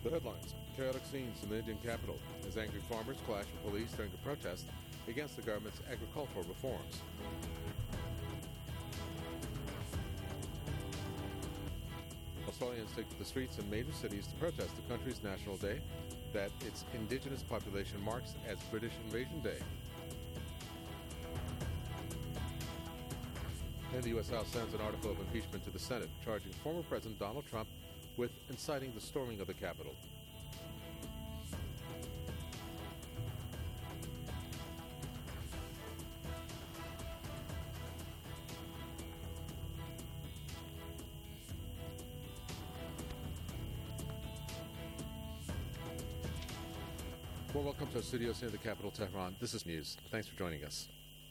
The headlines: chaotic scenes in the Indian capital as angry farmers clash with police during a protest against the government's agricultural reforms. Australians take to the streets in major cities to protest the country's National Day that its indigenous population marks as British Invasion Day. And the U.S. House sends an article of impeachment to the Senate, charging former President Donald Trump with inciting the storming of the Capitol. Well, welcome to our studios here in the capital, Tehran. This is News. Thanks for joining us.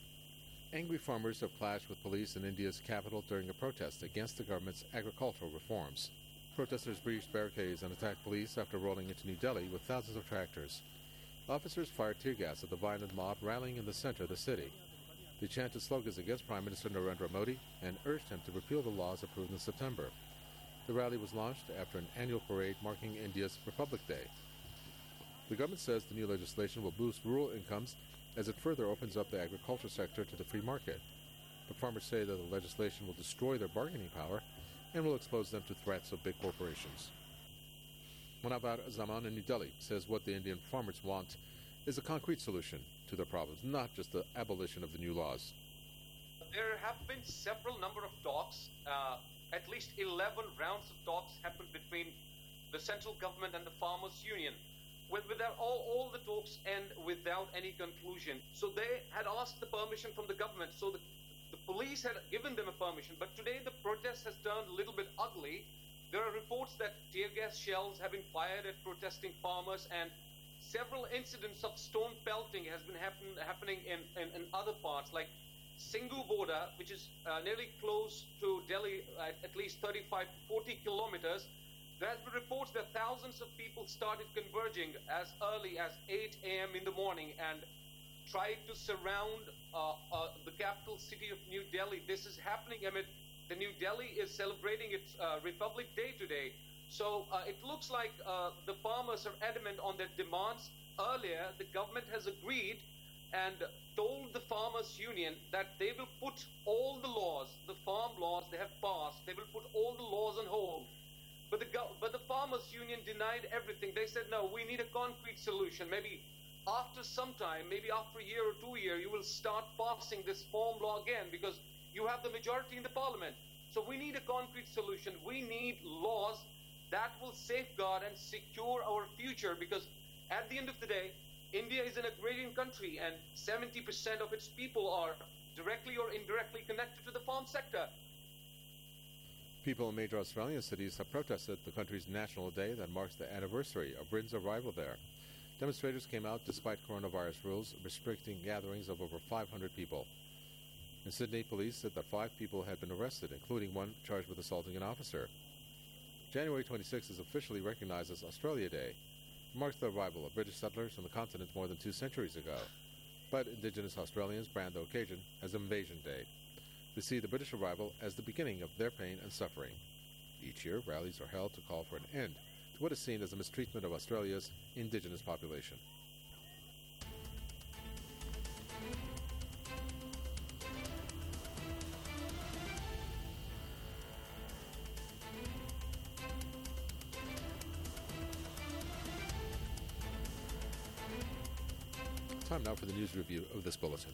Angry farmers have clashed with police in India's capital during a protest against the government's agricultural reforms. Protesters breached barricades and attacked police after rolling into New Delhi with thousands of tractors. Officers fired tear gas at the violent mob rallying in the center of the city. They chanted slogans against Prime Minister Narendra Modi and urged him to repeal the laws approved in September. The rally was launched after an annual parade marking India's Republic Day. The government says the new legislation will boost rural incomes as it further opens up the agriculture sector to the free market. But farmers say that the legislation will destroy their bargaining power and will expose them to threats of big corporations. Munawar Zaman in New Delhi says what the Indian farmers want is a concrete solution to their problems, not just the abolition of the new laws. There have been several number of talks, at least 11 rounds of talks happened between the central government and the farmers' union. Without all the talks end without any conclusion. So they had asked the permission from the government. So the police had given them a permission. But today the protest has turned a little bit ugly. There are reports that tear gas shells have been fired at protesting farmers, and several incidents of stone pelting has been happening in other parts, like Singhu border, which is nearly close to Delhi, at least 35 to 40 kilometers. There has been reports that thousands of people started converging as early as 8 a.m. in the morning and tried to surround the capital city of New Delhi. This is happening amid the New Delhi is celebrating its Republic Day today. So it looks like the farmers are adamant on their demands. Earlier, the government has agreed and told the farmers' union that they will put all the laws, the farm laws they have passed, they will put all the laws on hold. But the farmers' union denied everything. They said, no, we need a concrete solution. Maybe after some time, maybe after a year or 2 years, you will start passing this farm law again because you have the majority in the parliament. So we need a concrete solution. We need laws that will safeguard and secure our future, because at the end of the day, India is an agrarian country and 70% of its people are directly or indirectly connected to the farm sector. People in major Australian cities have protested the country's National Day that marks the anniversary of Britain's arrival there. Demonstrators came out despite coronavirus rules restricting gatherings of over 500 people. In Sydney, police said that 5 people had been arrested, including one charged with assaulting an officer. January 26 is officially recognized as Australia Day. It marks the arrival of British settlers on the continent more than 2 centuries ago. But Indigenous Australians brand the occasion as Invasion Day. They see the British arrival as the beginning of their pain and suffering. Each year, rallies are held to call for an end to what is seen as a mistreatment of Australia's indigenous population. Time now for the news review of this bulletin.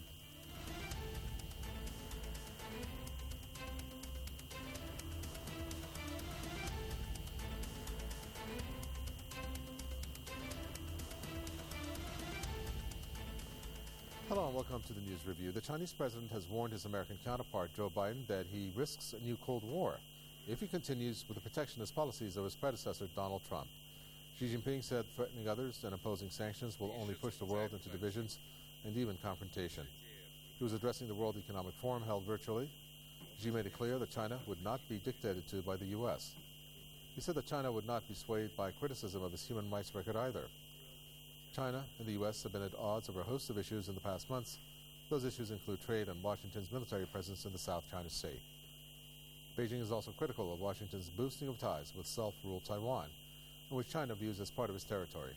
Hello and welcome to the news review. The Chinese president has warned his American counterpart, Joe Biden, that he risks a new Cold War if he continues with the protectionist policies of his predecessor, Donald Trump. Xi Jinping said threatening others and imposing sanctions will only push the world into divisions and even confrontation. He was addressing the World Economic Forum held virtually. Xi made it clear that China would not be dictated to by the U.S. He said that China would not be swayed by criticism of his human rights record either. China and the U.S. have been at odds over a host of issues in the past months. Those issues include trade and Washington's military presence in the South China Sea. Beijing is also critical of Washington's boosting of ties with self-ruled Taiwan, and which China views as part of its territory.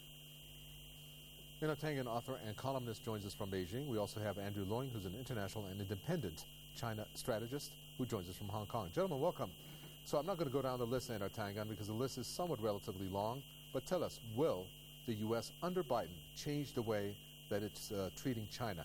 Minna Tengen, author and columnist, joins us from Beijing. We also have Andrew Leung, who's an international and independent China strategist, who joins us from Hong Kong. Gentlemen, welcome. So I'm not going to go down the list, Andrew Tengen, because the list is somewhat relatively long, but tell us, will the U.S. under Biden change the way that it's treating China?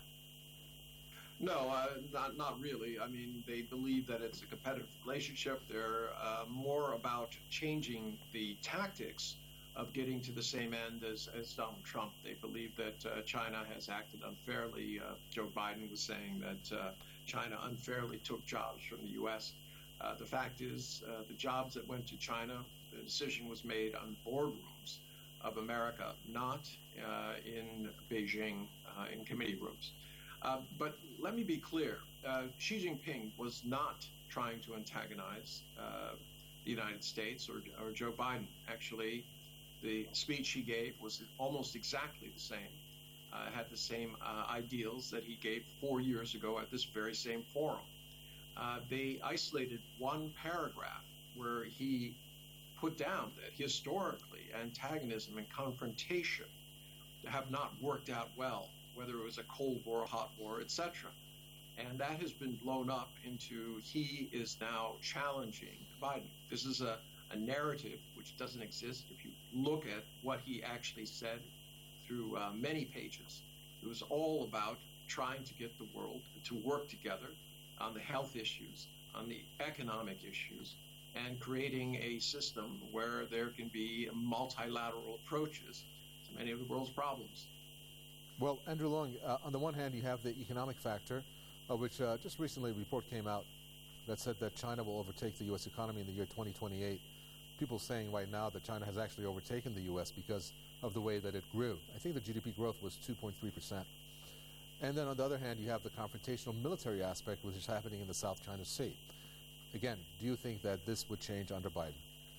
No, not really. I mean, they believe that it's a competitive relationship. They're more about changing the tactics of getting to the same end as Donald Trump. They believe that China has acted unfairly. Joe Biden was saying that China unfairly took jobs from the U.S. The fact is, the jobs that went to China, the decision was made on boardrooms of America, not in Beijing, in committee rooms. But let me be clear, Xi Jinping was not trying to antagonize the United States or Joe Biden. Actually, the speech he gave was almost exactly the same, had the same ideals that he gave 4 years ago at this very same forum. They isolated one paragraph where he put down that historically antagonism and confrontation have not worked out well, whether it was a Cold War, hot war, etc. And that has been blown up into he is now challenging Biden. This is a narrative which doesn't exist. If you look at what he actually said through many pages, it was all about trying to get the world to work together on the health issues, on the economic issues, and creating a system where there can be multilateral approaches to many of the world's problems. Well, Andrew Leung, on the one hand, you have the economic factor, which just recently a report came out that said that China will overtake the U.S. economy in the year 2028. People saying right now that China has actually overtaken the U.S. because of the way that it grew. I think the GDP growth was 2.3%. And then on the other hand, you have the confrontational military aspect, which is happening in the South China Sea. Again, do you think that this would change under Biden?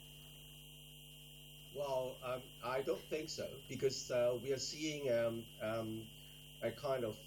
Well, I don't think so, because we are seeing a kind of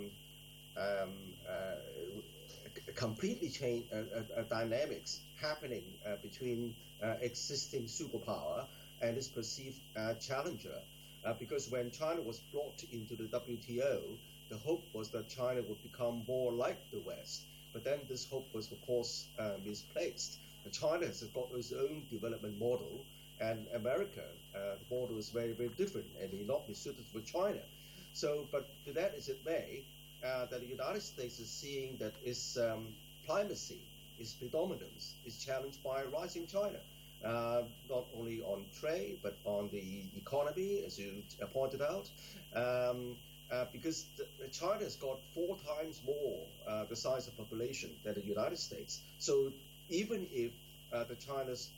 completely change dynamics happening between existing superpower and its perceived challenger. Because when China was brought into the WTO, the hope was that China would become more like the West. But then this hope was, of course, misplaced. China has got its own development model, and America, the model is very, very different and may not be suited for China. So, but to that as it may, that the United States is seeing that its primacy, its predominance is challenged by rising China, not only on trade, but on the economy, as you pointed out, because China has got 4 times more the size of population than the United States. So even if the China's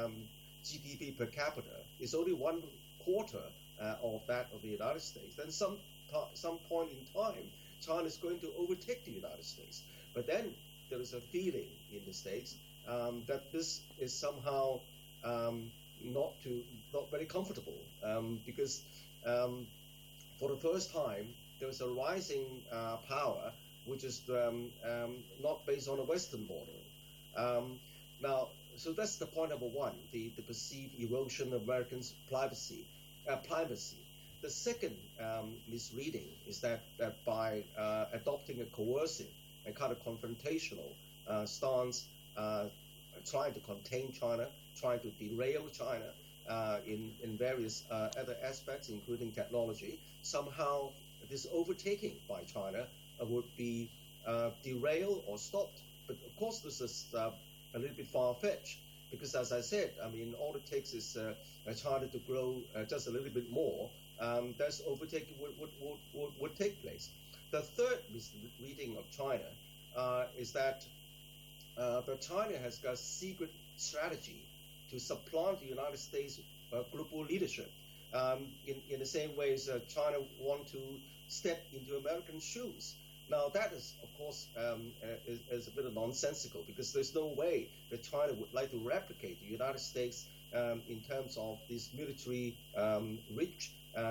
GDP per capita is only 1/4 of that of the United States, then some point in time, China is going to overtake the United States. But then there is a feeling in the States that this is somehow not very comfortable, because for the first time there is a rising power which is not based on a Western model. Now, so that's the point number one, the perceived erosion of Americans' primacy. The second misreading is that by adopting a coercive and kind of confrontational stance, trying to contain China, trying to derail China in various other aspects, including technology, somehow this overtaking by China would be derailed or stopped. But of course, this is a little bit far-fetched, because as I said, I mean, all it takes is China to grow just a little bit more. That's overtaking would take place. The third misreading of China is that China has got a secret strategy to supplant the United States global leadership. In the same way as China want to step into American shoes. Now that is, of course, is a bit of nonsensical, because there's no way that China would like to replicate the United States in terms of this military reach,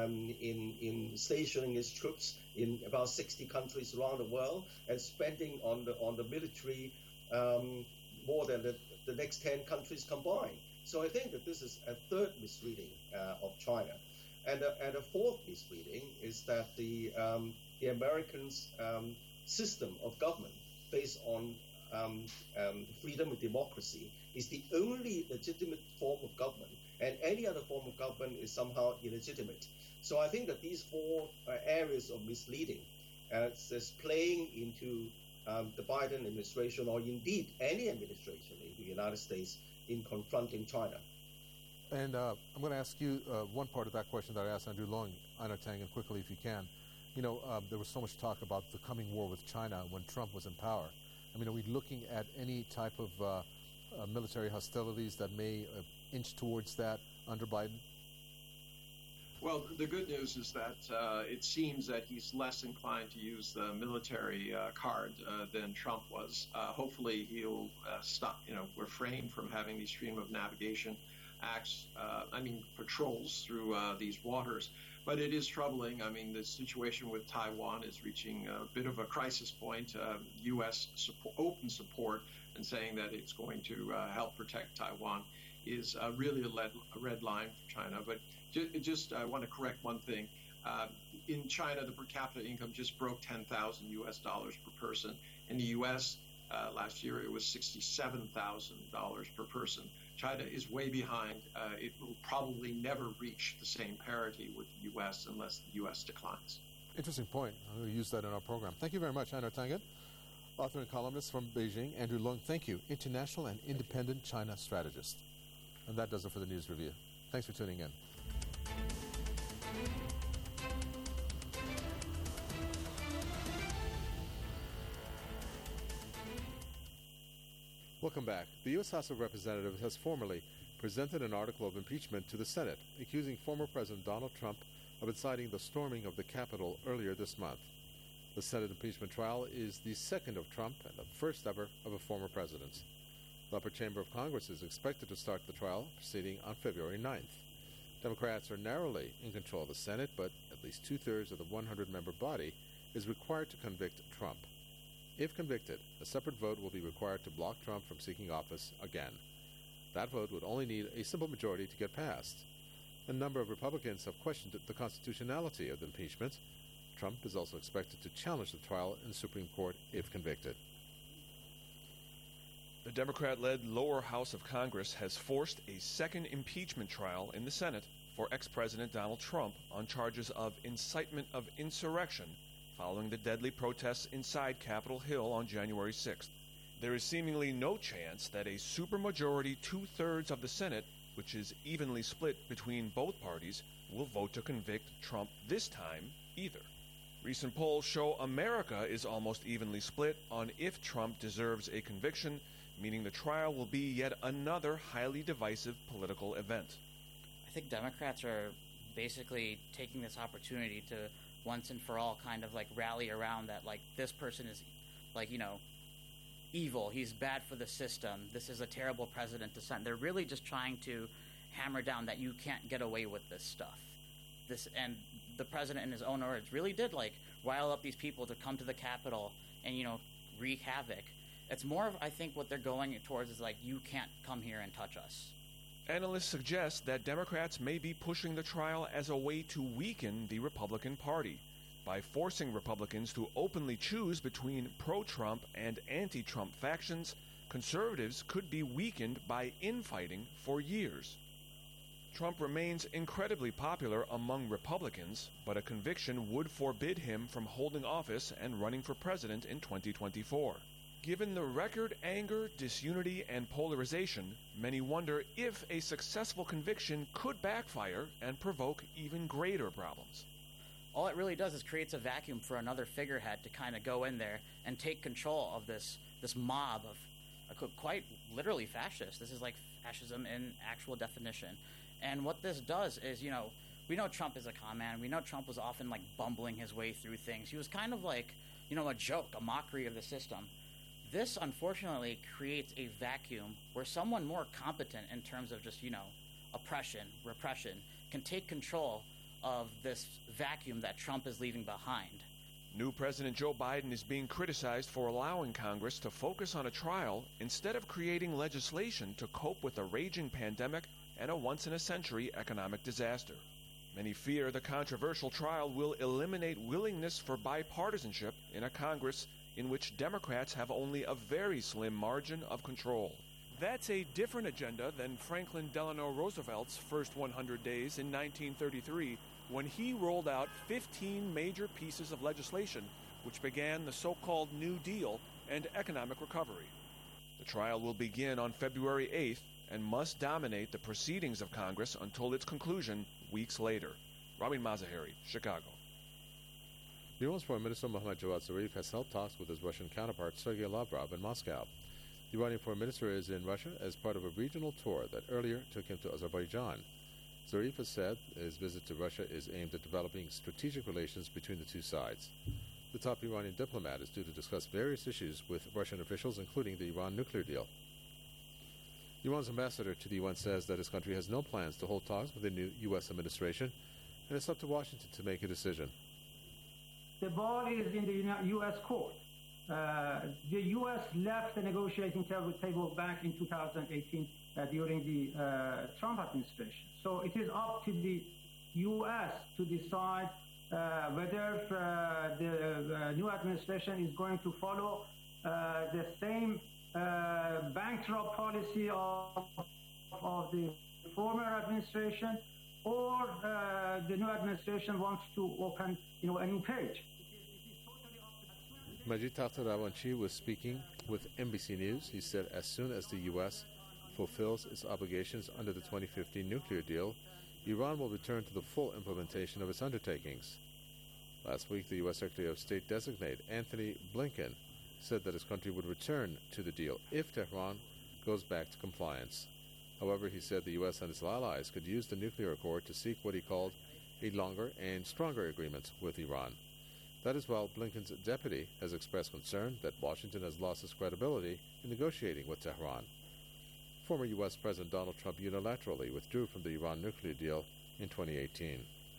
in stationing its troops in about 60 countries around the world and spending on the military more than the next 10 countries combined. So I think that this is a third misreading of China. And a fourth misreading is that the Americans' system of government based on freedom and democracy is the only legitimate form of government, and any other form of government is somehow illegitimate. So I think that these four areas of misleading is playing into the Biden administration, or indeed any administration in the United States, in confronting China. And I'm going to ask you one part of that question that I asked Andrew Leung, Einar Tangen, quickly if you can. There was so much talk about the coming war with China when Trump was in power. I mean, are we looking at any type of military hostilities that may inch towards that under Biden? Well, the good news is that it seems that he's less inclined to use the military card than Trump was. Hopefully, he'll refrain from having these freedom of navigation patrols through these waters. But it is troubling. I mean, the situation with Taiwan is reaching a bit of a crisis point. U.S. open support and saying that it's going to help protect Taiwan is really a red line for China. But I want to correct one thing. In China, the per capita income just broke $10,000 per person. In the U.S., last year, it was $67,000 per person. China is way behind. It will probably never reach the same parity with the U.S. unless the U.S. declines. Interesting point. I'm going to use that in our program. Thank you very much, Einar Tangen. Author and columnist from Beijing, Andrew Leung. Thank you. International and independent China strategist. And that does it for the News Review. Thanks for tuning in. Welcome back. The U.S. House of Representatives has formally presented an article of impeachment to the Senate, accusing former President Donald Trump of inciting the storming of the Capitol earlier this month. The Senate impeachment trial is the second of Trump and the first ever of a former president. The upper chamber of Congress is expected to start the trial proceeding on February 9th. Democrats are narrowly in control of the Senate, but at least two-thirds of the 100-member body is required to convict Trump. If convicted, a separate vote will be required to block Trump from seeking office again. That vote would only need a simple majority to get passed. A number of Republicans have questioned the constitutionality of the impeachment. Trump is also expected to challenge the trial in the Supreme Court if convicted. The Democrat-led lower house of Congress has forced a second impeachment trial in the Senate for ex-President Donald Trump on charges of incitement of insurrection following the deadly protests inside Capitol Hill on January 6th. There is seemingly no chance that a supermajority two-thirds of the Senate, which is evenly split between both parties, will vote to convict Trump this time either. Recent polls show America is almost evenly split on if Trump deserves a conviction, meaning the trial will be yet another highly divisive political event. I think Democrats are basically taking this opportunity to once and for all kind of like rally around that, like, this person is, like, evil. He's bad for the system. This is a terrible president to send. They're really just trying to hammer down that you can't get away with this stuff. And the president, in his own words, really did, like, rile up these people to come to the Capitol and, wreak havoc. It's more of, I think, what they're going towards is like, you can't come here and touch us. Analysts suggest that Democrats may be pushing the trial as a way to weaken the Republican Party. By forcing Republicans to openly choose between pro-Trump and anti-Trump factions, conservatives could be weakened by infighting for years. Trump remains incredibly popular among Republicans, but a conviction would forbid him from holding office and running for president in 2024. Given the record anger, disunity, and polarization, many wonder if a successful conviction could backfire and provoke even greater problems. All it really does is creates a vacuum for another figurehead to kind of go in there and take control of this mob of quite literally fascist. This is like fascism in actual definition. And what this does is, we know Trump is a con man. We know Trump was often like bumbling his way through things. He was kind of like, a joke, a mockery of the system. This, unfortunately, creates a vacuum where someone more competent in terms of just, oppression, repression, can take control of this vacuum that Trump is leaving behind. New President Joe Biden is being criticized for allowing Congress to focus on a trial instead of creating legislation to cope with a raging pandemic and a once-in-a-century economic disaster. Many fear the controversial trial will eliminate willingness for bipartisanship in a Congress in which Democrats have only a very slim margin of control. That's a different agenda than Franklin Delano Roosevelt's first 100 days in 1933, when he rolled out 15 major pieces of legislation which began the so-called New Deal and economic recovery. The trial will begin on February 8th and must dominate the proceedings of Congress until its conclusion weeks later. Ramin Mazaheri, Chicago. Iran's Foreign Minister Mohammad Javad Zarif has held talks with his Russian counterpart Sergei Lavrov in Moscow. The Iranian Foreign Minister is in Russia as part of a regional tour that earlier took him to Azerbaijan. Zarif has said his visit to Russia is aimed at developing strategic relations between the two sides. The top Iranian diplomat is due to discuss various issues with Russian officials, including the Iran nuclear deal. Iran's ambassador to the UN says that his country has no plans to hold talks with the new U.S. administration, and it's up to Washington to make a decision. The ball is in the U.S. court. The U.S. left the negotiating table back in 2018 during the Trump administration. So it is up to the U.S. to decide whether the new administration is going to follow the same bankrupt policy of the former administration, or the new administration wants to open, a new page. Majid Takht Ravanchi was speaking with NBC News. He said as soon as the U.S. fulfills its obligations under the 2015 nuclear deal, Iran will return to the full implementation of its undertakings. Last week, the U.S. Secretary of State designate Antony Blinken said that his country would return to the deal if Tehran goes back to compliance. However, he said the U.S. and its allies could use the nuclear accord to seek what he called a longer and stronger agreement with Iran. That is while Blinken's deputy has expressed concern that Washington has lost its credibility in negotiating with Tehran. Former U.S. President Donald Trump unilaterally withdrew from the Iran nuclear deal in 2018.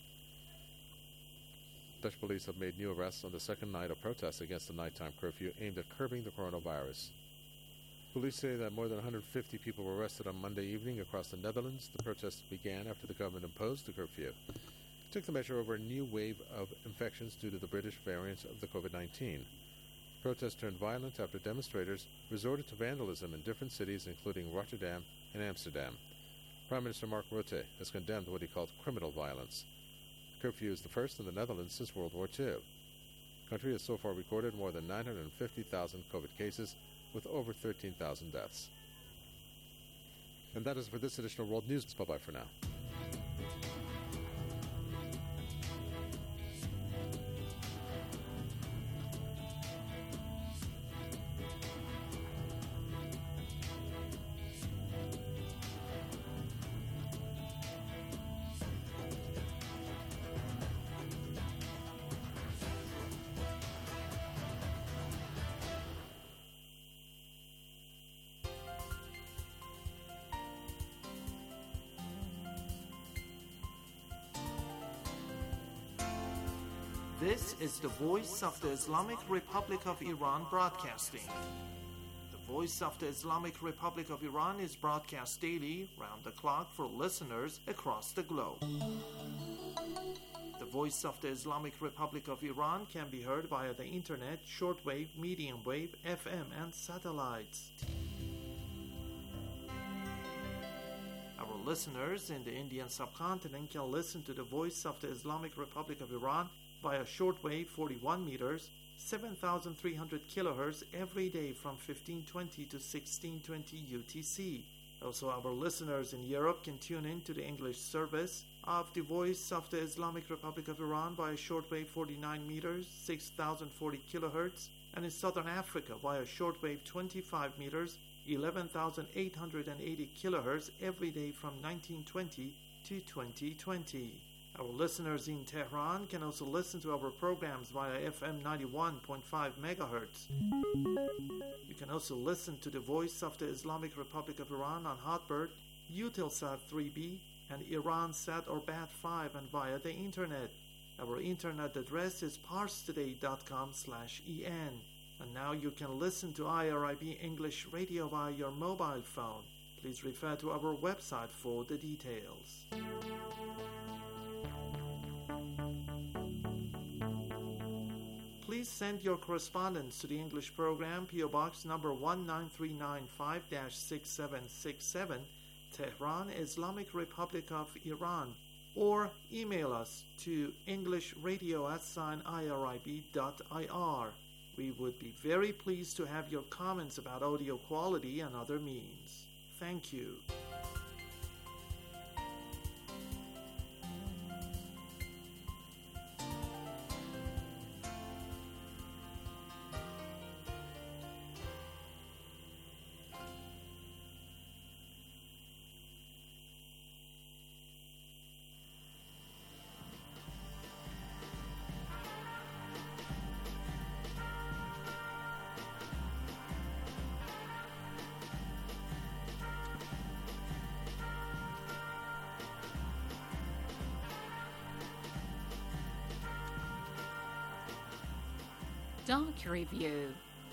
Dutch police have made new arrests on the second night of protests against the nighttime curfew aimed at curbing the coronavirus. Police say that more than 150 people were arrested on Monday evening across the Netherlands. The protests began after the government imposed the curfew. It took the measure over a new wave of infections due to the British variant of the COVID-19. Protests turned violent after demonstrators resorted to vandalism in different cities, including Rotterdam and Amsterdam. Prime Minister Mark Rutte has condemned what he called criminal violence. The curfew is the first in the Netherlands since World War II. The country has so far recorded more than 950,000 COVID cases, with over 13,000 deaths. And that is for this edition of World News. Bye-bye for now. This is the Voice of the Islamic Republic of Iran broadcasting. The Voice of the Islamic Republic of Iran is broadcast daily, round the clock, for listeners across the globe. The Voice of the Islamic Republic of Iran can be heard via the internet, shortwave, medium wave, FM, and satellites. Our listeners in the Indian subcontinent can listen to the Voice of the Islamic Republic of Iran via shortwave 41 meters, 7,300 kilohertz every day from 1520 to 1620 UTC. Also, our listeners in Europe can tune in to the English service of the Voice of the Islamic Republic of Iran via shortwave 49 meters, 6,040 kilohertz, and in Southern Africa via shortwave 25 meters, 11,880 kilohertz every day from 1920 to 2020. Our listeners in Tehran can also listen to our programs via FM 91.5 MHz. You can also listen to the Voice of the Islamic Republic of Iran on Hotbird, Eutelsat 3B, and Iransat or Bat 5, and via the internet. Our internet address is parstoday.com/en. And now you can listen to IRIB English Radio via your mobile phone. Please refer to our website for the details. Please send your correspondence to the English program, PO Box number 19395-6767, Tehran, Islamic Republic of Iran, or email us to englishradio@irib.ir. We would be very pleased to have your comments about audio quality and other means. Thank you. Doc Review.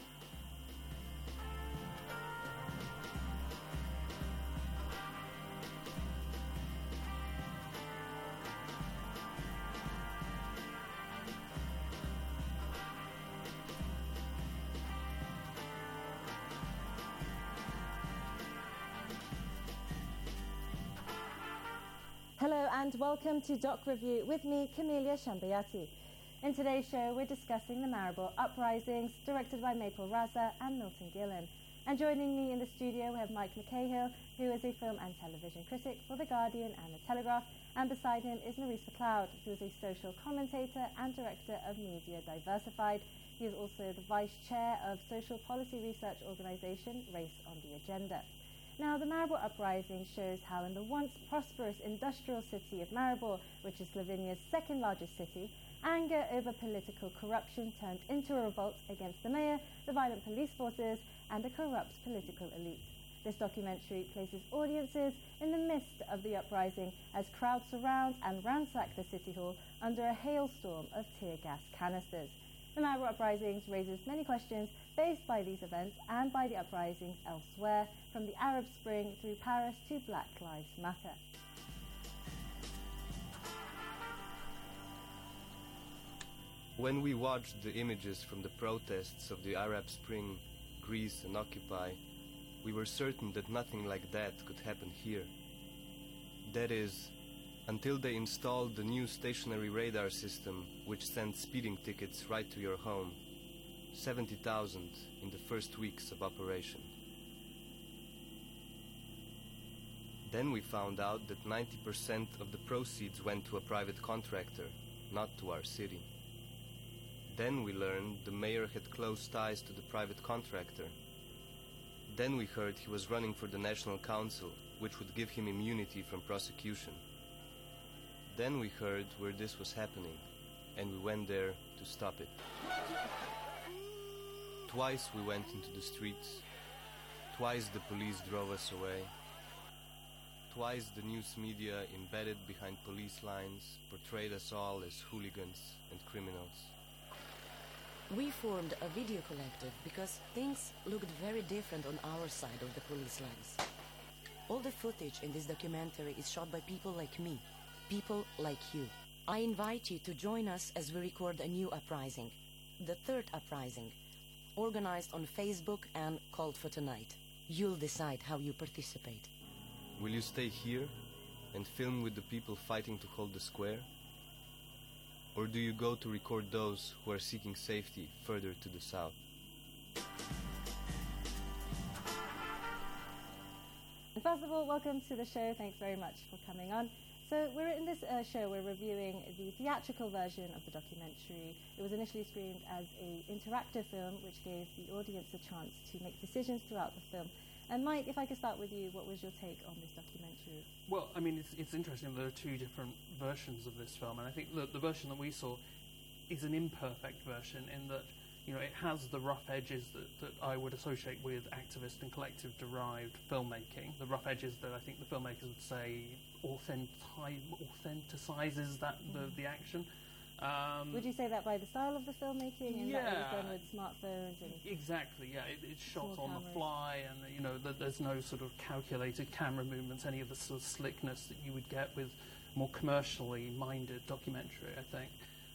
Hello and welcome to Doc Review with me, Camelia Shambayati. In today's show, we're discussing the Maribor uprisings, directed by Maple Raza and Milton Gillen. And joining me in the studio, we have Mike McCahill, who is a film and television critic for The Guardian and The Telegraph. And beside him is Maurice McLeod, who is a social commentator and director of Media Diversified. He is also the vice chair of social policy research organisation Race on the Agenda. Now, the Maribor uprising shows how in the once prosperous industrial city of Maribor, which is Slovenia's second largest city, anger over political corruption turned into a revolt against the mayor, the violent police forces, and a corrupt political elite. This documentary places audiences in the midst of the uprising as crowds surround and ransack the city hall under a hailstorm of tear gas canisters. The Maribor uprisings raises many questions faced by these events and by the uprisings elsewhere, from the Arab Spring through Paris to Black Lives Matter. When we watched the images from the protests of the Arab Spring, Greece and Occupy, we were certain that nothing like that could happen here. That is, until they installed the new stationary radar system which sends speeding tickets right to your home. 70,000 in the first weeks of operation. Then we found out that 90% of the proceeds went to a private contractor, not to our city. Then we learned the mayor had close ties to the private contractor. Then we heard he was running for the National Council, which would give him immunity from prosecution. Then we heard where this was happening, and we went there to stop it. Twice we went into the streets. Twice the police drove us away. Twice the news media, embedded behind police lines, portrayed us all as hooligans and criminals. We formed a video collective because things looked very different on our side of the police lines. All the footage in this documentary is shot by people like me, people like you. I invite you to join us as we record a new uprising, the third uprising, organized on Facebook and called for tonight. You'll decide how you participate. Will you stay here and film with the people fighting to hold the square? Or do you go to record those who are seeking safety further to the south? First of all, welcome to the show. Thanks very much for coming on. So we're in this show, we're reviewing the theatrical version of the documentary. It was initially screened as an interactive film, which gave the audience a chance to make decisions throughout the film. And Mike, if I could start with you, what was your take on this documentary? Well, I mean, it's interesting. There are two different versions of this film, and I think the version that we saw is an imperfect version in that, you know, it has the rough edges that I would associate with activist and collective-derived filmmaking. The rough edges that I think the filmmakers would say authenticizes that the action. Would you say that by the style of the filmmaking and that it was done with smartphones and exactly? Yeah, it's shot on cameras. the fly, and there's no sort of calculated camera movements, any of the sort of slickness that you would get with more commercially minded documentary. I think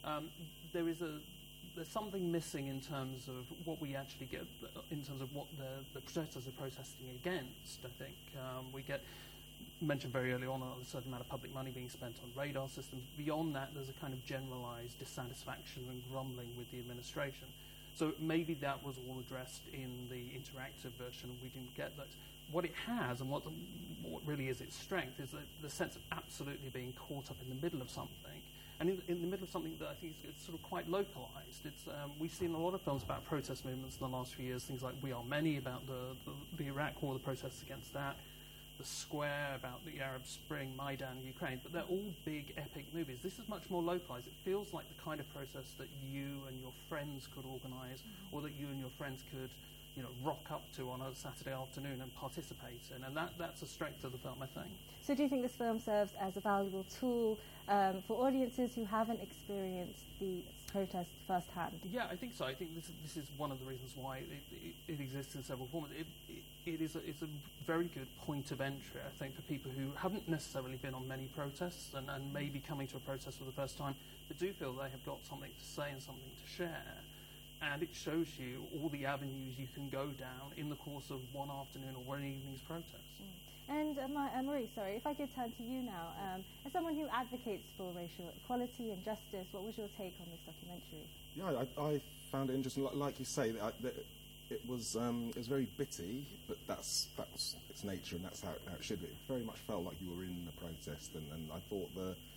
there's something missing in terms of what we actually get, in terms of what the protesters are protesting against. I think we get mentioned very early on a certain amount of public money being spent on radar systems. Beyond that, there's a kind of generalized dissatisfaction and grumbling with the administration. So maybe that was all addressed in the interactive version. We didn't get that. What it has, and what really is its strength, is the sense of absolutely being caught up in the middle of something. And in the middle of something that I think is sort of quite localized. We've seen a lot of films about protest movements in the last few years, things like We Are Many, about the Iraq War, the protests against that, The Square, about the Arab Spring, Maidan, Ukraine, but they're all big, epic movies. This is much more localized. It feels like the kind of protest that you and your friends could organize, or that you and your friends could rock up to on a Saturday afternoon and participate in. And that's a strength of the film, I think. So do you think this film serves as a valuable tool for audiences who haven't experienced the protest firsthand? Yeah, I think so. I think this is one of the reasons why it exists in several formats. It's a very good point of entry, I think, for people who haven't necessarily been on many protests and may be coming to a protest for the first time, but do feel they have got something to say and something to share. And it shows you all the avenues you can go down in the course of one afternoon or one evening's protest. And Marie, sorry, if I could turn to you now. As someone who advocates for racial equality and justice, what was your take on this documentary? Yeah, I found it interesting. Like you say, that it was very bitty, but that's its nature, and that's how it should be. It very much felt like you were in the protest, and I thought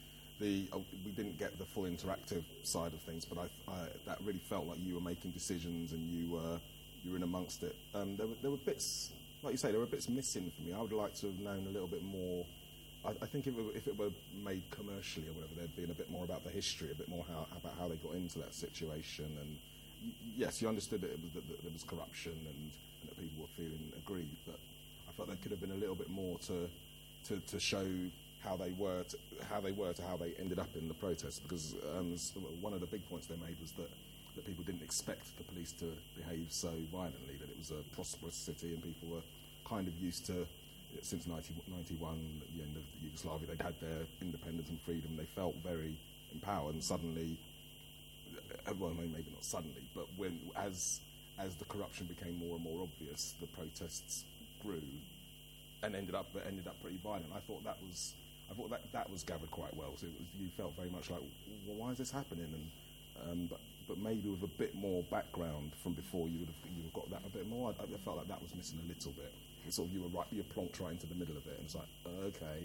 we didn't get the full interactive side of things, but that really felt like you were making decisions and you were in amongst it. There were bits, like you say, there were bits missing for me. I would like to have known a little bit more. I think if it were made commercially or whatever, there'd been a bit more about the history, a bit more about how they got into that situation. And yes, you understood that there was corruption and that people were feeling aggrieved, but I felt there could have been a little bit more to show how they were to how they ended up in the protest, because one of the big points they made was that people didn't expect the police to behave so violently, that it was a prosperous city and people were kind of used to, since 1991, at the end of Yugoslavia, they'd had their independence and freedom, they felt very empowered, and suddenly, well, maybe not suddenly, but as the corruption became more and more obvious, the protests grew and ended up pretty violent. I thought that was gathered quite well. So you felt very much like, well, why is this happening? And but maybe with a bit more background from before, you would have got that a bit more. I felt like that was missing a little bit. It's sort of you're plonked right into the middle of it, and it's like, okay,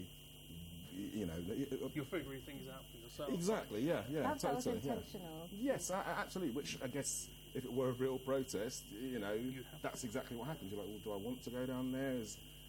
you're figuring things out for yourself. Exactly. Yeah. That totally. was intentional. Yeah. Yes, absolutely. Which I guess, if it were a real protest, that's exactly what happens. You're like, well, do I want to go down there?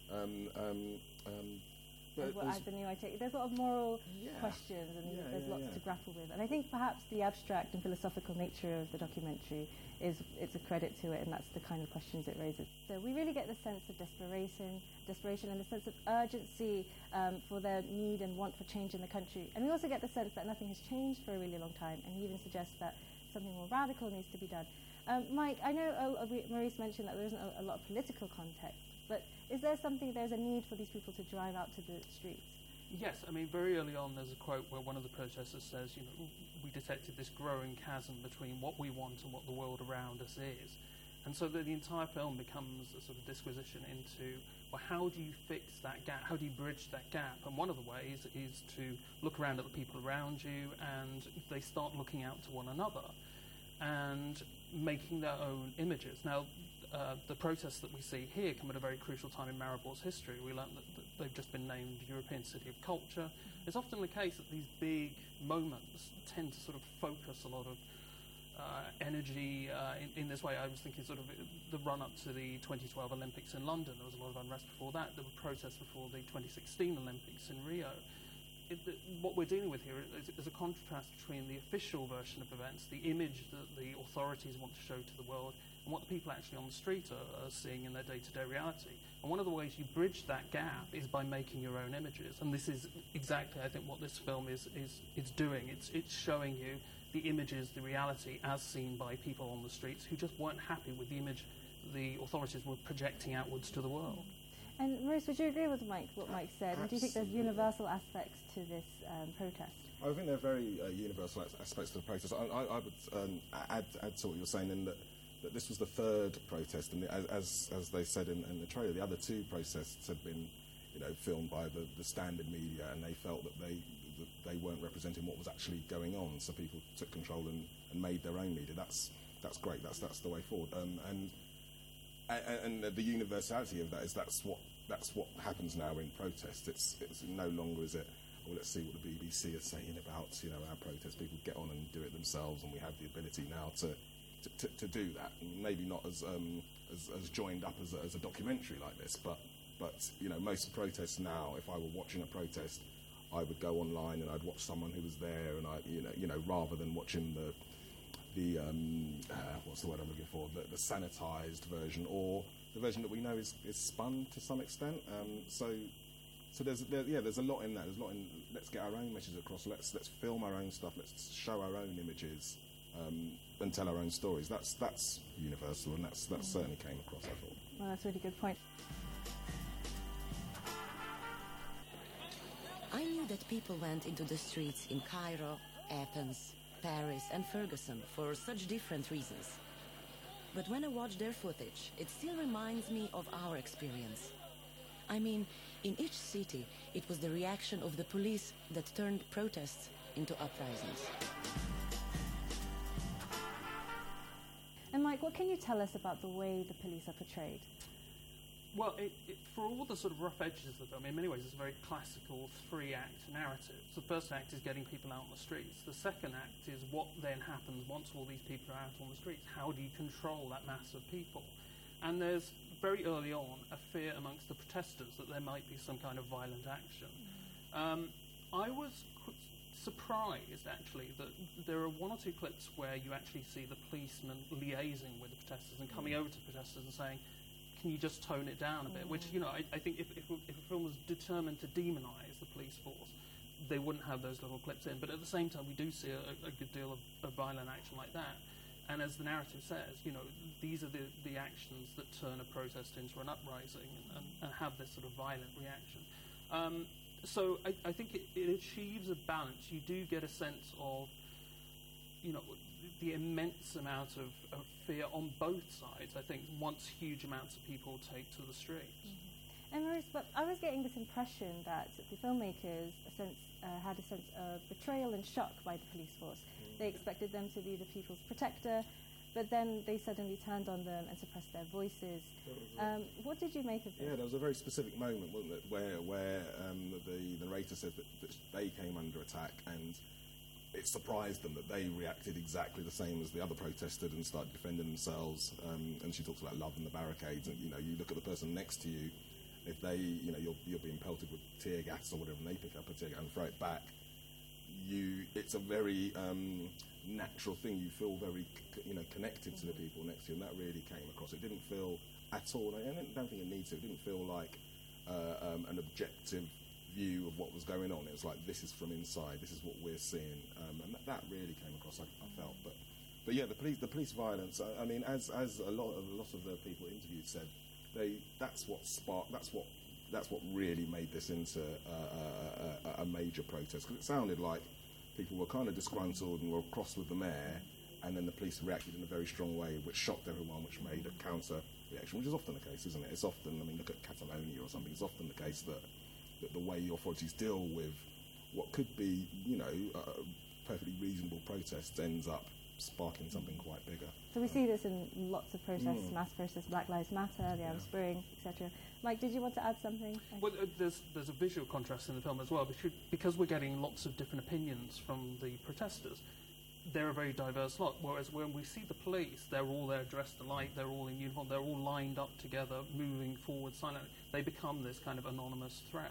What avenue I take. There's a lot of moral questions, and there's lots to grapple with. And I think perhaps the abstract and philosophical nature of the documentary it's a credit to it, and that's the kind of questions it raises. So we really get the sense of desperation and the sense of urgency for their need and want for change in the country. And we also get the sense that nothing has changed for a really long time, and he even suggests that something more radical needs to be done. Mike, I know Maurice mentioned that there isn't a lot of political context, but is there there's a need for these people to drive out to the streets? Yes, I mean, very early on there's a quote where one of the protesters says, we detected this growing chasm between what we want and what the world around us is. And so the entire film becomes a sort of disquisition into, well, how do you fix that gap? How do you bridge that gap? And one of the ways is to look around at the people around you, and they start looking out to one another and making their own images. Now, the protests that we see here come at a very crucial time in Maribor's history. We learned that they've just been named European City of Culture. It's often the case that these big moments tend to sort of focus a lot of energy in this way. I was thinking sort of the run-up to the 2012 Olympics in London. There was a lot of unrest before that. There were protests before the 2016 Olympics in Rio. what we're dealing with here is a contrast between the official version of events, the image that the authorities want to show to the world, and what the people actually on the street are seeing in their day-to-day reality. And one of the ways you bridge that gap is by making your own images. And this is exactly, I think, what this film is doing. It's showing you the images, the reality, as seen by people on the streets who just weren't happy with the image the authorities were projecting outwards to the world. And Maurice, would you agree with what Mike said? And do you think there's universal aspects to this protest? I think there are very universal aspects to the protest. I would add to what you were saying in that this was the third protest, and as they said in the trailer, the other two protests had been, filmed by the standard media, and they felt that they weren't representing what was actually going on. So people took control and made their own media. That's great. That's the way forward. And the universality of that is that's what happens now in protest. It's no longer is it. Well, let's see what the BBC are saying about our protest. People get on and do it themselves, and we have the ability now to do that. Maybe not as joined up as a documentary like this, but most protests now. If I were watching a protest, I would go online and I'd watch someone who was there, and rather than watching the what's the word I'm looking for? The sanitised version, or the version that we know is spun to some extent. So there's a lot in that. There's a lot in let's get our own messages across. Let's film our own stuff. Let's show our own images and tell our own stories. That's universal, and that certainly came across, I thought. Well, that's a really good point. I knew that people went into the streets in Cairo, Athens, Paris and Ferguson for such different reasons. But when I watch their footage, it still reminds me of our experience. I mean, in each city, it was the reaction of the police that turned protests into uprisings. And Mike, what can you tell us about the way the police are portrayed? Well, for all the sort of rough edges of the film, in many ways it's a very classical three-act narrative. So the first act is getting people out on the streets. The second act is what then happens once all these people are out on the streets. How do you control that mass of people? And there's, very early on, a fear amongst the protesters that there might be some kind of violent action. I was surprised, actually, that there are one or two clips where you actually see the policemen liaising with the protesters and coming over to protesters and saying, can you just tone it down a bit? Which, I think if a film was determined to demonise the police force, they wouldn't have those little clips in. But at the same time, we do see a good deal of violent action like that. And as the narrative says, these are the actions that turn a protest into an uprising and have this sort of violent reaction. So I think it achieves a balance. You do get a sense of, the immense amount of fear on both sides, I think, once huge amounts of people take to the streets. Mm-hmm. And Maurice, but I was getting this impression that the filmmakers had a sense of betrayal and shock by the police force. Mm-hmm. They expected them to be the people's protector, but then they suddenly turned on them and suppressed their voices. What did you make of this? Yeah, there was a very specific moment, wasn't it, where the narrator said that they came under attack, and it surprised them that they reacted exactly the same as the other protested and started defending themselves. And she talks about love and the barricades, and you look at the person next to you. If they, you're being pelted with tear gas or whatever, and they pick up a tear gas and throw it back, it's a very natural thing. You feel very, connected to the people next to you, and that really came across. It didn't feel at all, and I don't think it needs to. It didn't feel like an objective view of what was going on. It was like, this is from inside, this is what we're seeing, and that really came across. I felt, but yeah, the police violence. I mean, as a lot of the people interviewed said, that's what really made this into a major protest, because it sounded like people were kind of disgruntled and were cross with the mayor, and then the police reacted in a very strong way, which shocked everyone, which made a counter reaction, which is often the case, isn't it? It's often, look at Catalonia or something, it's often the case that the way the authorities deal with what could be, perfectly reasonable protests ends up sparking something quite bigger. So we see this in lots of protests, mass protests, Black Lives Matter, the Arab Spring, etc. Mike, did you want to add something? Well, there's a visual contrast in the film as well, because we're getting lots of different opinions from the protesters. They're a very diverse lot, whereas when we see the police, they're all there dressed alike, they're all in uniform, they're all lined up together, moving forward silently. They become this kind of anonymous threat.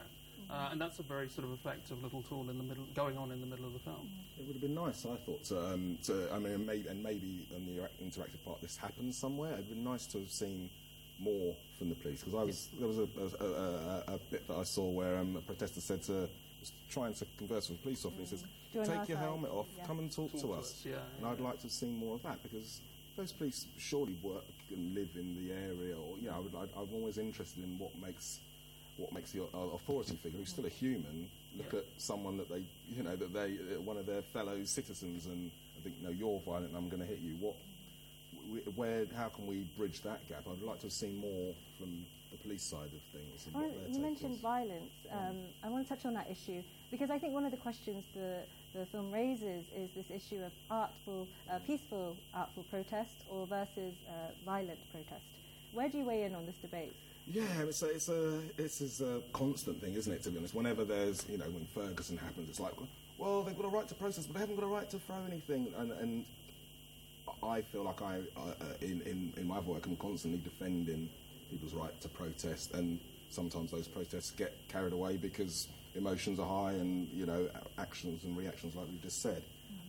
And that's a very sort of effective little tool in the middle, going on in the middle of the film. It would have been nice, I thought, maybe on the interactive part, this happens somewhere. It'd been nice to have seen more from the police, because there was a bit that I saw where a protester said was trying to converse with a police officer. He says, "Take your helmet off, come and talk to us." And I'd like to have seen more of that, because those police surely work and live in the area, or I'm always interested in what makes the authority figure, who's still a human, look at someone that one of their fellow citizens, and I think, no, you're violent and I'm going to hit you. How can we bridge that gap? I'd like to have seen more from the police side of things. You mentioned violence. I want to touch on that issue, because I think one of the questions the film raises is this issue of peaceful artful protest versus violent protest. Where do you weigh in on this debate? Yeah, it's a constant thing, isn't it, to be honest? Whenever there's, when Ferguson happens, it's like, well, they've got a right to protest, but they haven't got a right to throw anything. And I feel like in my work, I'm constantly defending people's right to protest, and sometimes those protests get carried away because emotions are high and, actions and reactions, like we just said.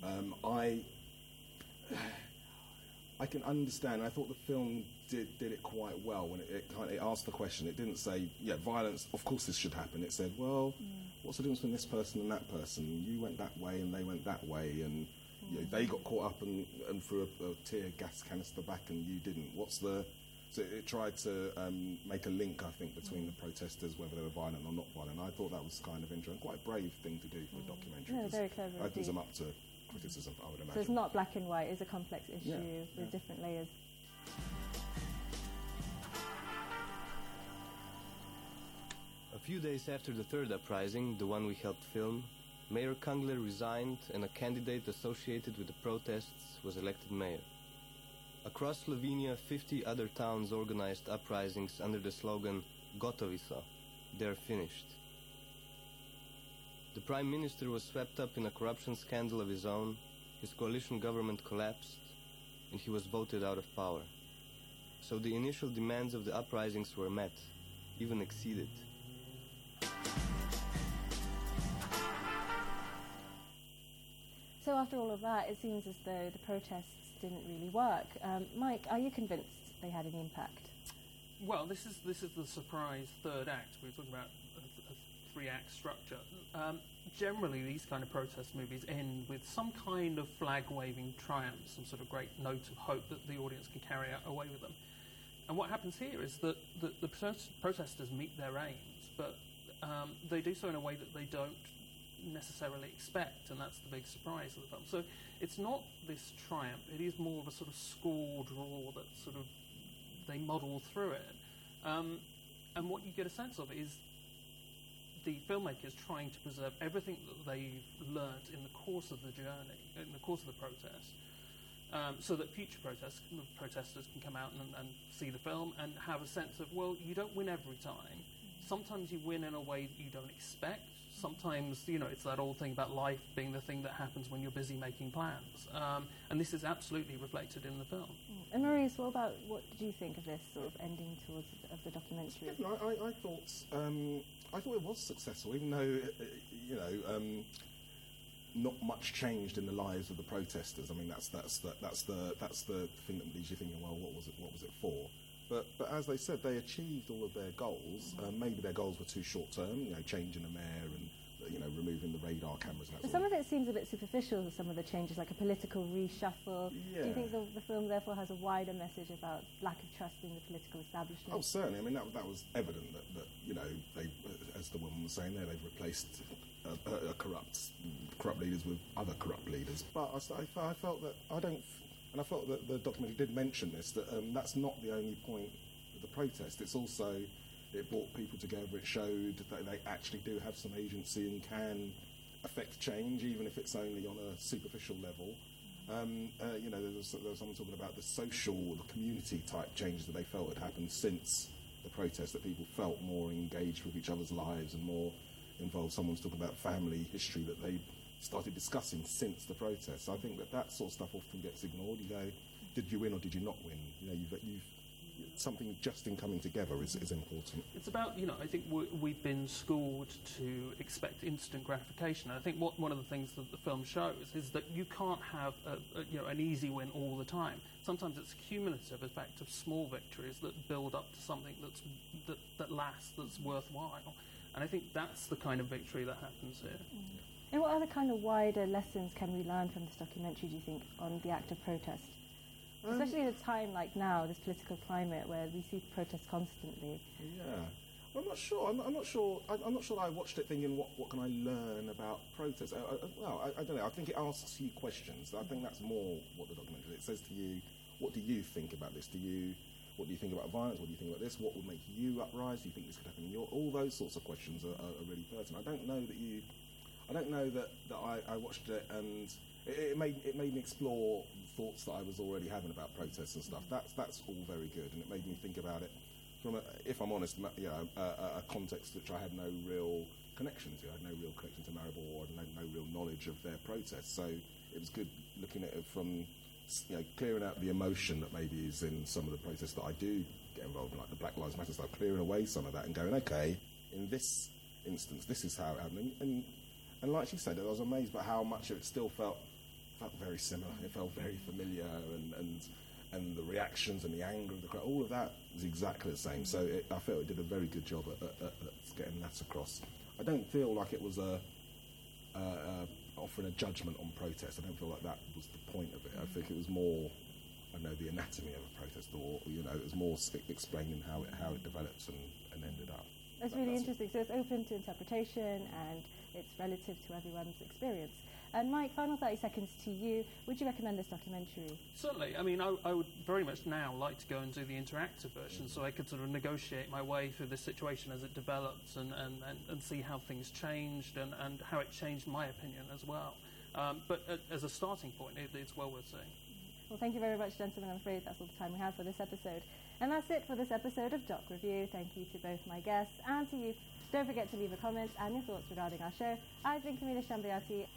I can understand. I thought the film did it quite well when it asked the question. It didn't say, violence, of course this should happen. It said, well, what's the difference between this person and that person? You went that way and they went that way, and they got caught up and threw a tear gas canister back and you didn't. So it tried to make a link, I think, between the protesters, whether they were violent or not violent. I thought that was kind of interesting, quite a brave thing to do for a documentary. Yeah, very clever. It opens them up to criticism, I would imagine. So it's not black and white, it's a complex issue with different layers. A few days after the third uprising, the one we helped film, Mayor Kungler resigned and a candidate associated with the protests was elected mayor. Across Slovenia, 50 other towns organized uprisings under the slogan "Gotovi so," they're finished. The Prime Minister was swept up in a corruption scandal of his own, his coalition government collapsed, and he was voted out of power. So the initial demands of the uprisings were met, even exceeded. So after all of that, it seems as though the protests didn't really work. Mike, are you convinced they had any impact? Well, this is the surprise third act. We were talking about a three-act structure. Generally, these kind of protest movies end with some kind of flag-waving triumph, some sort of great note of hope that the audience can carry away with them. And what happens here is that the protesters meet their aims, but they do so in a way that they don't necessarily expect, and that's the big surprise of the film. So it's not this triumph, it is more of a sort of scored roar that sort of they muddle through it. And what you get a sense of is the filmmakers trying to preserve everything that they've learnt in the course of the journey, in the course of the protest, so that future protesters can come out and see the film and have a sense of, well, you don't win every time. Sometimes you win in a way that you don't expect. Sometimes, it's that old thing about life being the thing that happens when you're busy making plans. And this is absolutely reflected in the film. And Maurice, what did you think of this sort of ending towards of the documentary? I thought it was successful, even though, not much changed in the lives of the protesters. I mean, that's the thing that leaves you thinking, well, what was it for? But as they said, they achieved all of their goals. Maybe their goals were too short term, changing the mayor and removing the radar cameras. And that some of it seems a bit superficial. Some of the changes, like a political reshuffle. Yeah. Do you think the film therefore has a wider message about lack of trust in the political establishment? Oh, certainly. I mean, that was evident that they, as the woman was saying there, they've replaced corrupt leaders with other corrupt leaders. But I felt that I felt that the documentary did mention this, that that's not the only point of the protest. It's also, it brought people together. It showed that they actually do have some agency and can affect change, even if it's only on a superficial level. There was someone talking about the community type changes that they felt had happened since the protest, that people felt more engaged with each other's lives and more involved. Someone's talking about family history that they started discussing since the protest. So I think that sort of stuff often gets ignored. You go, did you win or did you not win? You've something just in coming together is important. It's about, I think we've been schooled to expect instant gratification. And I think one of the things that the film shows is that you can't have an easy win all the time. Sometimes it's a cumulative effect of small victories that build up to something that lasts, that's worthwhile. And I think that's the kind of victory that happens here. And what other kind of wider lessons can we learn from this documentary, do you think, on the act of protest? Especially at a time like now, this political climate where we see protests constantly. Yeah, I'm not sure. I'm not sure that I watched it thinking, what can I learn about protests? I don't know. I think it asks you questions. I think that's more what the documentary. It says to you, what do you think about this? What do you think about violence? What do you think about this? What would make you uprise? Do you think this could happen in your? All those sorts of questions are really pertinent. I don't know that I watched it and it made me explore thoughts that I was already having about protests and stuff. That's all very good, and it made me think about it from, if I'm honest, a context which I had no real connection to. I had no real connection to Maribor, and no real knowledge of their protests. So it was good looking at it from, clearing out the emotion that maybe is in some of the protests that I do get involved in, like the Black Lives Matter stuff, clearing away some of that and going, okay, in this instance, this is how it happened. And like she said, I was amazed by how much of it still felt very similar. It felt very familiar, and the reactions and the anger of the crowd, all of that was exactly the same. So I felt it did a very good job at getting that across. I don't feel like it was offering a judgment on protest. I don't feel like that was the point of it. I think it was more, the anatomy of a protest, or it was more explaining how it develops and ended up. That's really interesting. So it's open to interpretation and it's relative to everyone's experience. And Mike, final 30 seconds to you. Would you recommend this documentary? Certainly. I mean, I would very much now like to go and do the interactive version so I could sort of negotiate my way through this situation as it develops and see how things changed and how it changed my opinion as well. But as a starting point, it's well worth seeing. Well, thank you very much, gentlemen. I'm afraid that's all the time we have for this episode. And that's it for this episode of Doc Review. Thank you to both my guests and to you. Don't forget to leave a comment and your thoughts regarding our show. I've been Camila Shambayati.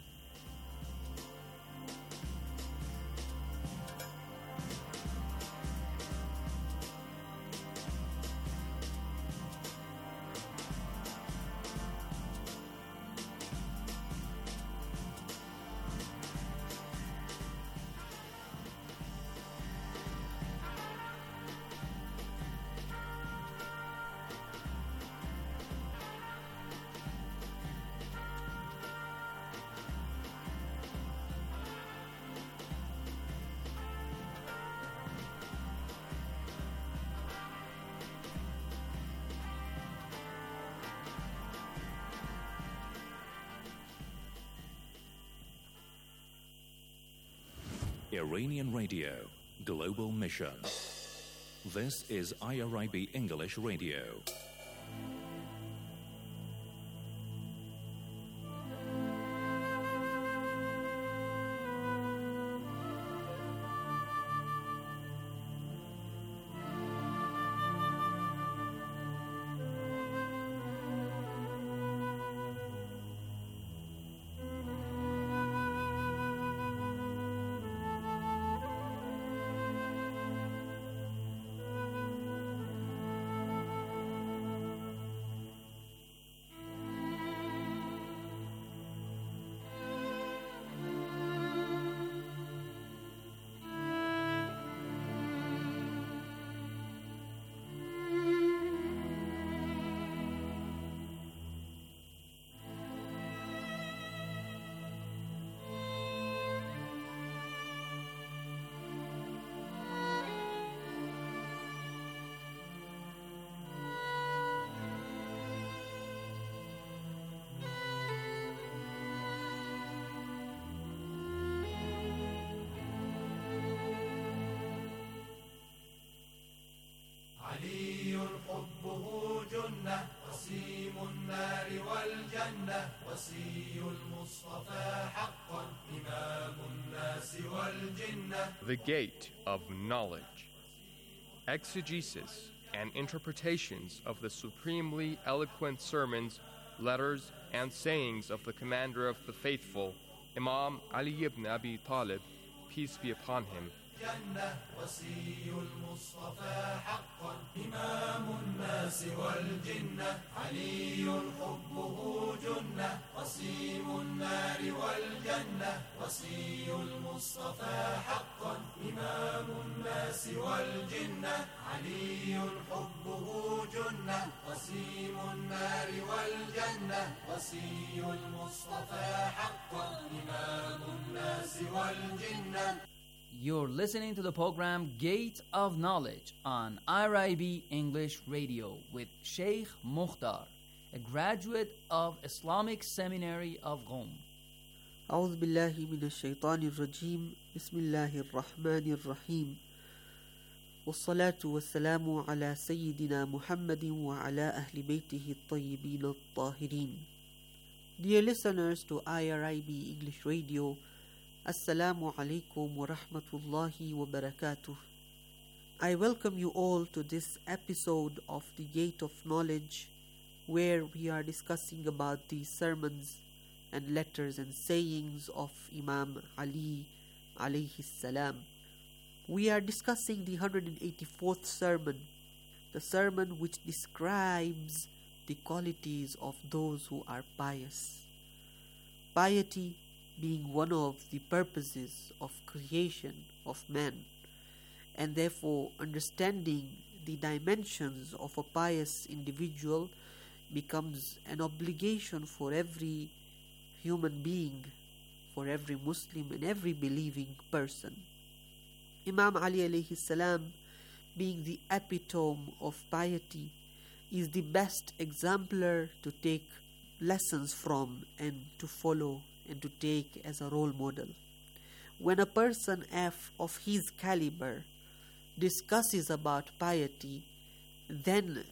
Iranian Radio, Global Mission. This is IRIB English Radio. علي حبه جنة وسيم النار والجنة وسي المصطفى حقا إمام الناس والجنة. The Gate of Knowledge. Exegesis and interpretations of the supremely eloquent sermons, letters, and sayings of the Commander of the Faithful, Imam Ali ibn Abi Talib, peace be upon him, والجنة وصي المصطفى حقا إمام الناس والجنة علي حبه جنة قسيم النار والجنة وصي المصطفى حقا إمام الناس والجنة علي حبه جنة قسيم النار والجنة وصي المصطفى حقا إمام الناس والجنة. You're listening to the program Gate of Knowledge on IRIB English Radio with Sheikh Mukhtar, a graduate of Islamic Seminary of Qom. أعوذ بالله من الشيطان الرجيم بسم الله الرحمن الرحيم والصلاة والسلام على سيدنا محمد وعلى أهل بيته الطيبين الطاهرين. Dear listeners to IRIB English Radio, Assalamu alaikum wa rahmatullahi wa barakatuh. I welcome you all to this episode of the Gate of Knowledge, where we are discussing about the sermons and letters and sayings of Imam Ali alayhi salam. We are discussing the 184th sermon, the sermon which describes the qualities of those who are pious. Piety being one of the purposes of creation of man, and therefore understanding the dimensions of a pious individual becomes an obligation for every human being, for every Muslim and every believing person. Imam Ali alayhi salam, being the epitome of piety, is the best exemplar to take lessons from and to follow and to take as a role model. When a person of his caliber discusses about piety, then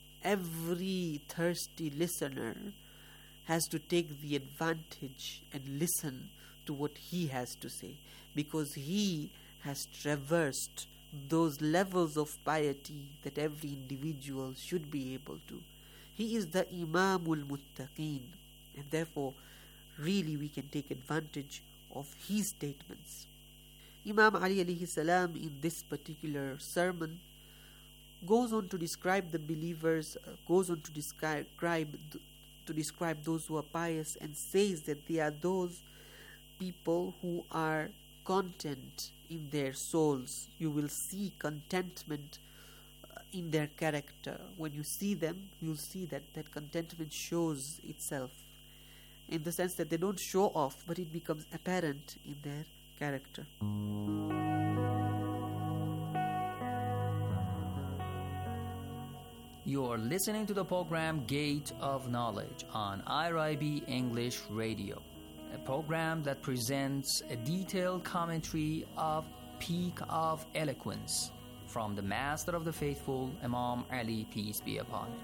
every thirsty listener has to take the advantage and listen to what he has to say, because he has traversed those levels of piety that every individual should be able to. He is the Imamul Muttaqeen, and therefore really we can take advantage of his statements. Imam Ali alayhi salam in this particular sermon goes on to describe the believers, goes on to describe those who are pious, and says that they are those people who are content in their souls. You will see contentment in their character. When you see them, you'll see that contentment shows itself in the sense that they don't show off, but it becomes apparent in their character. You're listening to the program Gate of Knowledge on IRIB English Radio, a program that presents a detailed commentary of Peak of Eloquence from the Master of the Faithful, Imam Ali, peace be upon him.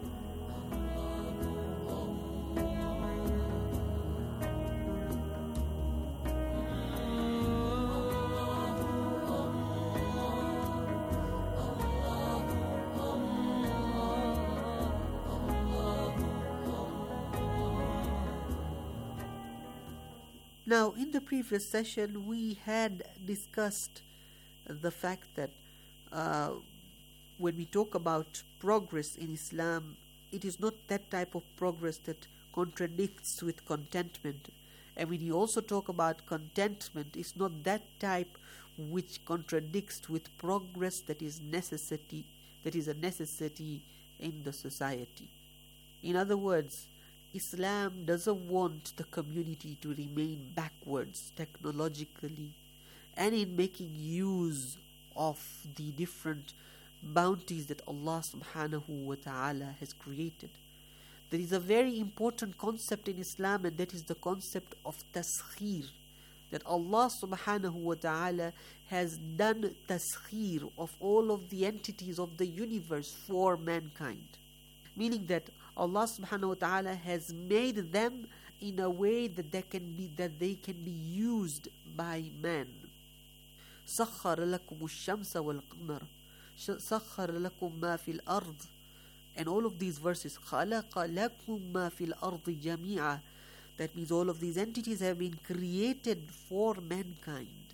Now, in the previous session, we had discussed the fact that when we talk about progress in Islam, it is not that type of progress that contradicts with contentment. And when you also talk about contentment, it's not that type which contradicts with progress that is a necessity in the society. In other words, Islam doesn't want the community to remain backwards technologically and in making use of the different bounties that Allah subhanahu wa ta'ala has created. There is a very important concept in Islam, and that is the concept of taskhir, that Allah subhanahu wa ta'ala has done taskhir of all of the entities of the universe for mankind. Meaning that Allah subhanahu wa ta'ala has made them in a way that they can be used by man. سخر لكم الشمس والقمر سخر لكم ما في الأرض. And all of these verses, خلق لكم ما في الأرض جميعا. That means all of these entities have been created for mankind.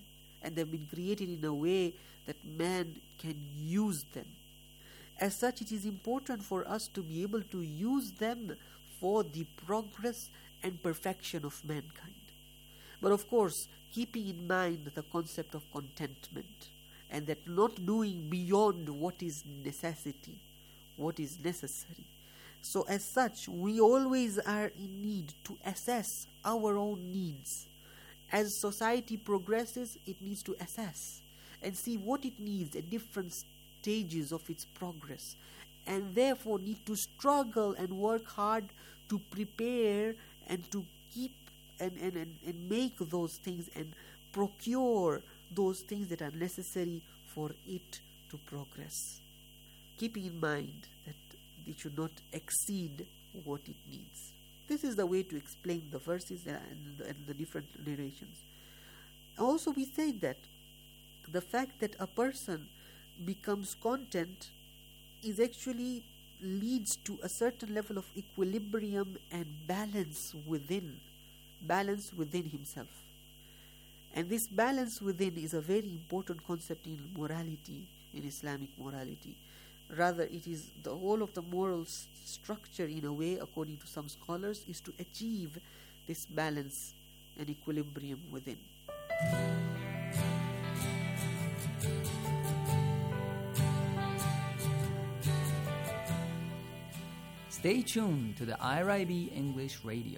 and they've been created in a way that man can use them. As such, it is important for us to be able to use them for the progress and perfection of mankind. But of course, keeping in mind the concept of contentment, and that not doing beyond what is necessity, what is necessary. So as such, we always are in need to assess our own needs. As society progresses, it needs to assess and see what it needs at different stages of its progress, and therefore need to struggle and work hard to prepare and to keep and make those things and procure those things that are necessary for it to progress, keeping in mind that it should not exceed what it needs. This is the way to explain the verses and the different narrations. Also, we say that the fact that a person becomes content is actually leads to a certain level of equilibrium and balance within himself. And this balance within is a very important concept in morality, in Islamic morality. Rather, it is the whole of the moral structure, in a way, according to some scholars, is to achieve this balance and equilibrium within. Stay tuned to the IRIB English Radio.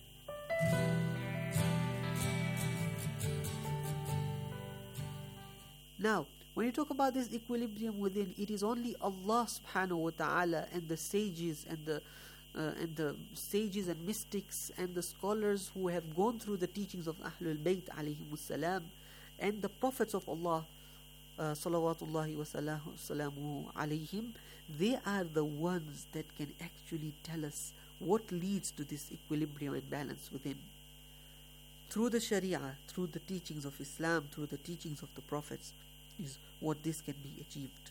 Now, when you talk about this equilibrium within, it is only Allah subhanahu wa ta'ala and the sages and the sages and mystics and the scholars who have gone through the teachings of Ahlul Bayt alayhimus salam and the prophets of Allah salawatullahi wa salamuhu alayhim, they are the ones that can actually tell us what leads to this equilibrium and balance within. Through the Sharia, through the teachings of Islam, through the teachings of the prophets, is what this can be achieved.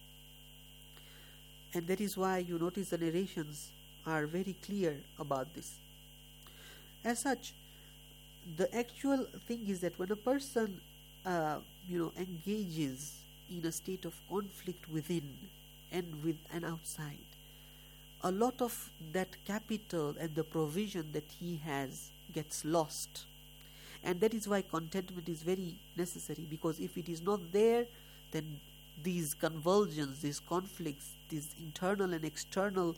And that is why you notice the narrations are very clear about this. As such, the actual thing is that when a person engages in a state of conflict within and outside, a lot of that capital and the provision that he has gets lost. And that is why contentment is very necessary, because if it is not there, then these convulsions, these conflicts, these internal and external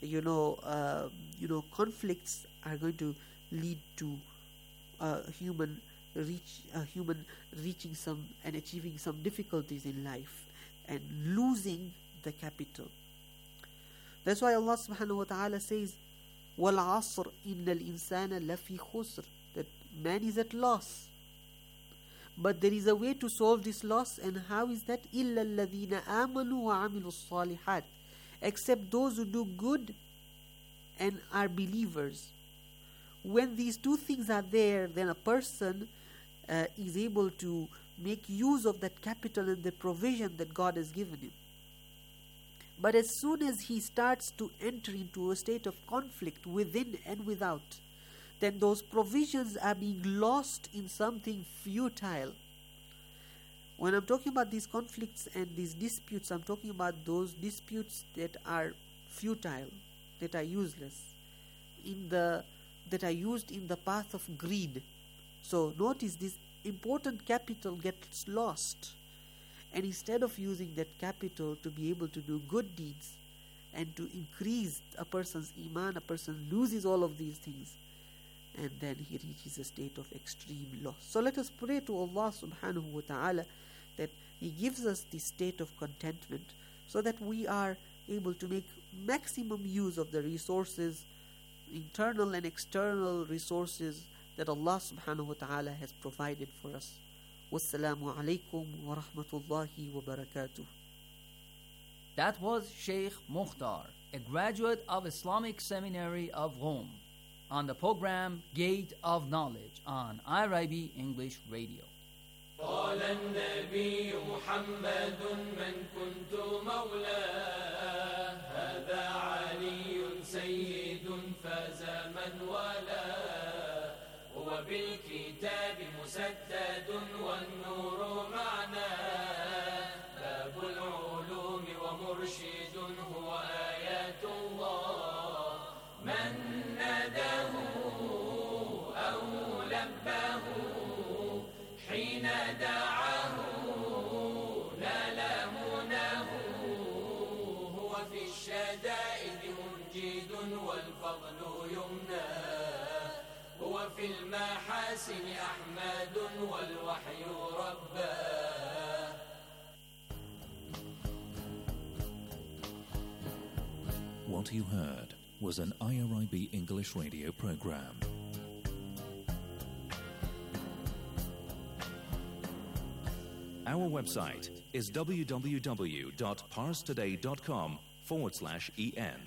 conflicts are going to lead to a human reaching some and achieving some difficulties in life and losing the capital. That's why Allah subhanahu wa ta'ala says, وَالْعَصْرِ إِنَّ الْإِنسَانَ لَفِي خُسْرٍ, that man is at loss. But there is a way to solve this loss, and how is that? إِلَّا الَّذِينَ آمَنُوا وَعَمِلُوا الصَّالِحَاتِ, except those who do good and are believers. When these two things are there, then a person is able to make use of that capital and the provision that God has given him. But as soon as he starts to enter into a state of conflict within and without, then those provisions are being lost in something futile. When I'm talking about these conflicts and these disputes, I'm talking about those disputes that are futile, that are useless, that are used in the path of greed. So notice, this important capital gets lost. And instead of using that capital to be able to do good deeds and to increase a person's iman, a person loses all of these things, and then he reaches a state of extreme loss. So let us pray to Allah subhanahu wa ta'ala that He gives us this state of contentment, so that we are able to make maximum use of the resources, internal and external resources, that Allah subhanahu wa ta'ala has provided for us. Wassalamu alaikum wa rahmatullahi wa barakatuh. That was Sheikh Mukhtar, a graduate of Islamic Seminary of Rome, on the program Gate of Knowledge on IRIB English Radio. قال النبي محمد من كنت مولاه هذا علي سيد فاز من والاه هو وبالكتاب مسدد والنور معناه باب العلوم ومرشد هو آيات الله من ناداه أو لباه حين دعاه نال مناه هو في الشدائد منجد والفضل يمناه هو في المحاسن أحمد والوحي رباه. What you heard was an IRIB English radio program. Our website is www.parstoday.com/en.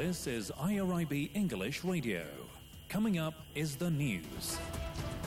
This is IRIB English Radio. Coming up is the news.